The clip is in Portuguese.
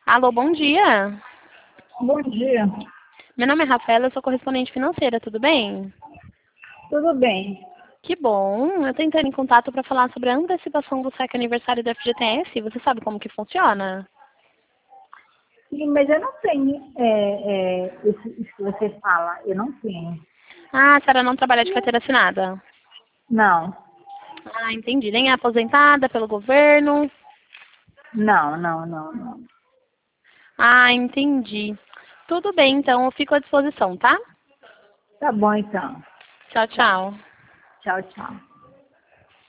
Alô, bom dia. Bom dia. Meu nome é Rafaela, eu sou correspondente financeira, tudo bem? Tudo bem? Que bom. Eu estou entrando em contato para falar sobre a antecipação do saque aniversário do FGTS. Você sabe como que funciona? Sim, mas eu não tenho isso que você fala. Eu não tenho. Ah, a senhora não trabalha de carteira assinada. Não, Ah, entendi. Nem é aposentada pelo governo. não. Ah, entendi. Tudo bem, então eu fico à disposição, tá? Tá bom, então. Tchau, Tá. tchau. Tchau, tchau.